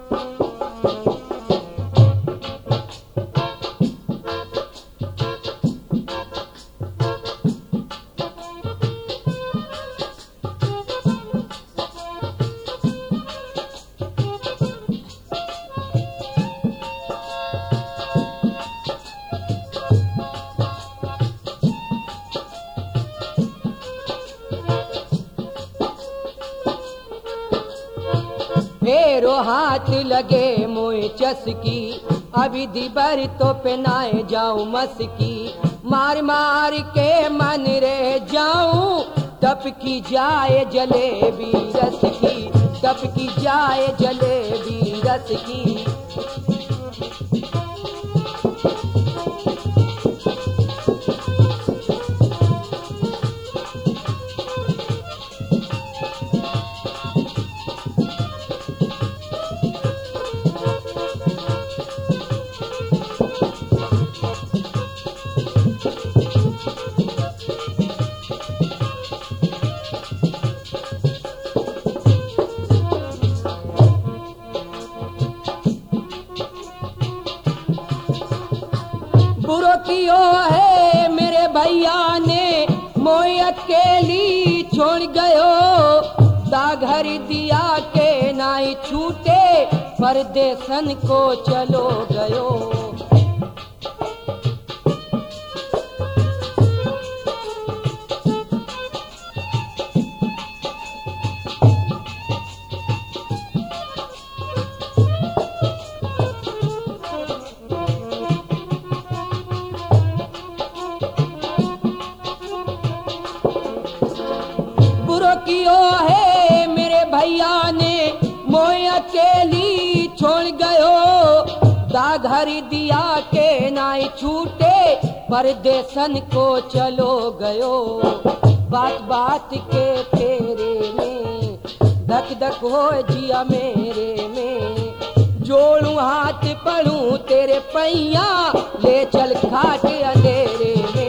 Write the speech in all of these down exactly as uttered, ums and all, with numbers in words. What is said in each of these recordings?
फेरो हाथ लगे मोए चसकी, अभी दिबर तो पहनाए जाऊं मस्की। मार मार के मन रह जाऊं, तप की जाए जलेबी रस की, तप की जाए जलेबी रस की। बुरो कियो है मेरे भैया ने मोय अकेली छोड़ गयो, दाघर दिया के नाई छूटे परदेसन को चलो गयो। कियो है मेरे भैया ने मोय अकेली छोड़ गयो, दाघर दिया के नाई छूटे परदेसन को चलो गयो। बात बात के फेरे में धक धक हो जिया मेरे में, जोड़ू हाथ पढ़ू तेरे पैया, ले चल खाट अंधेरे में।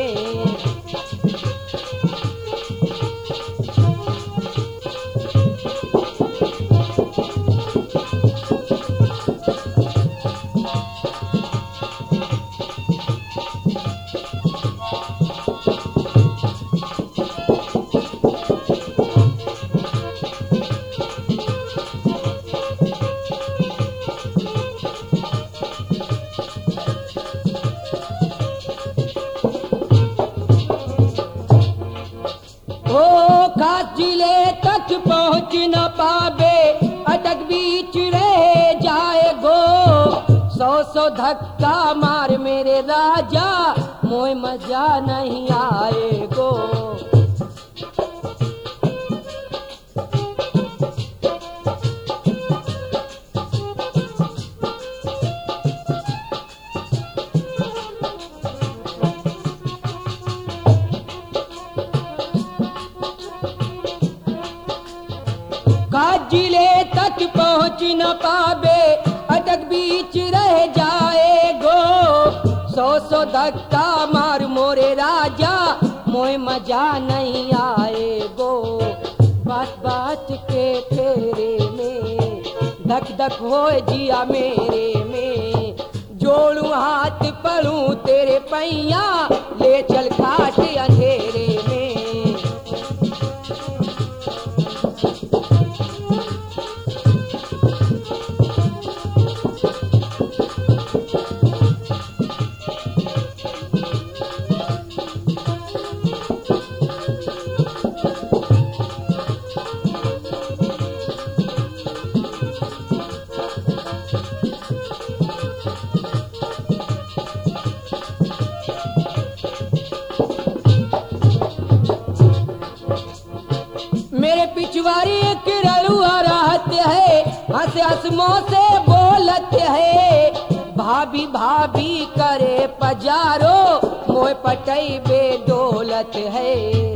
जिले तक पहुँच न पावे, अटक बीच रह जाए गो। सौ सौ धक्का मार मेरे राजा, मोय मजा नहीं आए गो। जिले तक पहुँच न पावे, अटक बीच रह जाए गो। सौ सौ धक्का मार मोरे राजा, मोय मजा नहीं आए गो। बात बात के फेरे में धक धक हो जिया मेरे में, जोड़ू हाथ पढ़ू तेरे पैया, ले चल खाट अंधेरे में। मेरे पिछवाड़ी एक रलुआ रहते है, हंस हंस मुँह से बोलते है। भाभी भाभी करे पजारो, मोय पटई बेडोलत है।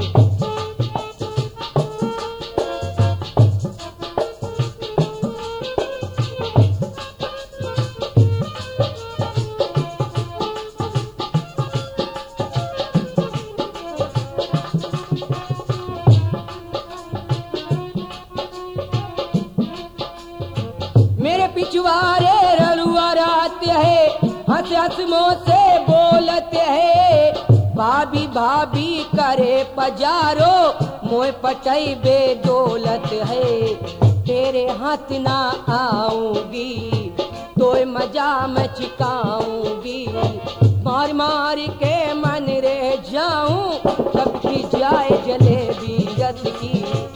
सवारे रलुआ रात है, हंस हंस मुँह से बोलते है। भाभी भाभी करे पजारो, मोय पटई बेदौलत है। तेरे हाथ ना आऊंगी, तोय मजा मैं चिकाऊंगी। मार मार के मन रह जाऊं, कब की जाए जलेबी रस की।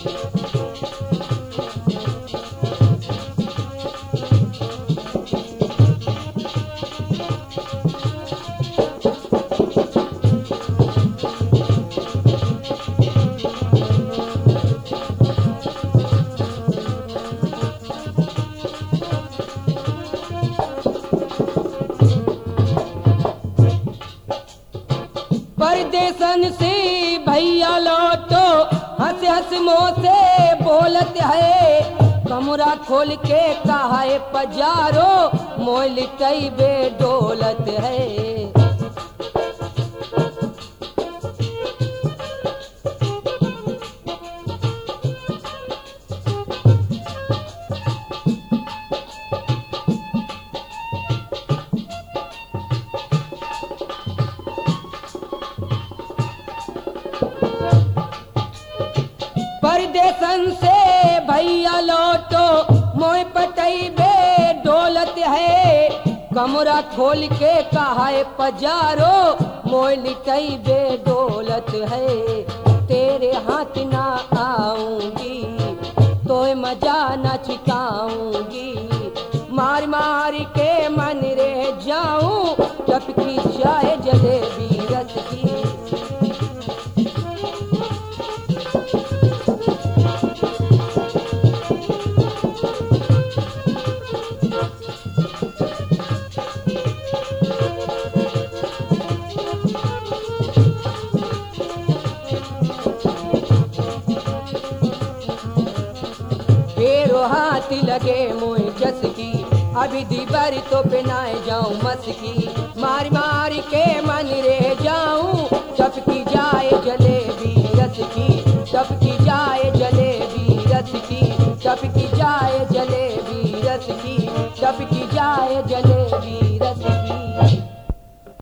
परदेसन से भैया लौटो, हंस हंस मुँह से बोलत है। कमरा खोल के कहा है पजारो, मोय लिटई बेदौलत है। परदेसन से भैया लौटो, मोय पटई बेदौलत है। कमरा खोल के कहा है पजारो, मोय लिटई बेदौलत है। तेरे हाथ ना आऊंगी, तोय मजा न चिकाऊंगी। मार मार के मन रह जाऊं, टपकी जाए जलेबी रस की। हाथ लगे मोह जस की, अभी दीबर तो पिनाए जाऊं मस की। मार मार के मन रह जाऊं, टपकी जाए जलेबी रस की। टपकी जाए जलेबी रस की, टपकी जाए जलेबी रस की, टपकी जाए जलेबी।